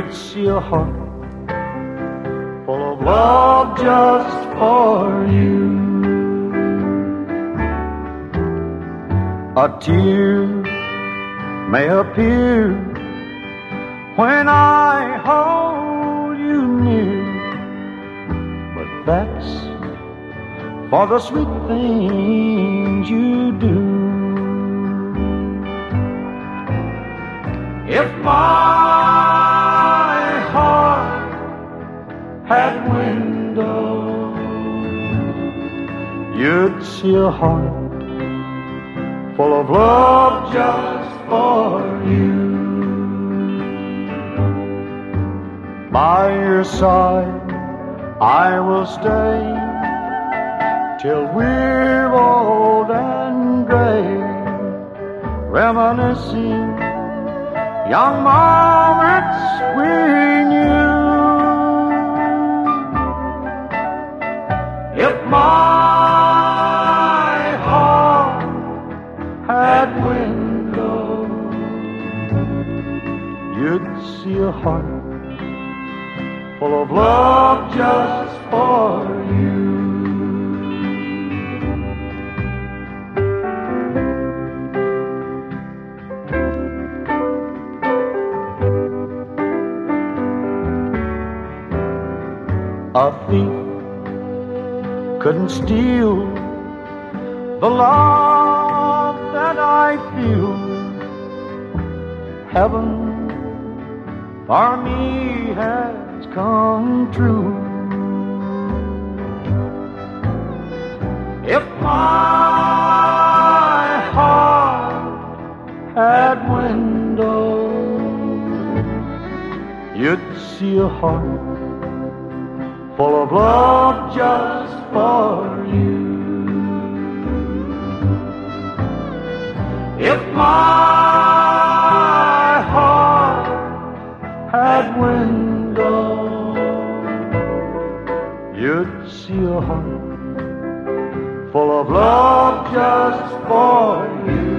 you'd see a heart full of love just for you. A tear may appear when I hold you near, but that's for the sweet things you do. If my heart had windows, you'd see a heart full of love just for you. By your side I will stay till we're old and gray, reminiscing young moments we knew. If my heart had windows, you'd see a heart full of love just for you. A thief couldn't steal the love that I feel. Heaven for me has come true. If my heart had windows, you'd see a heart full of love just for you. If my heart had windows, you'd see a heart full of love just for you.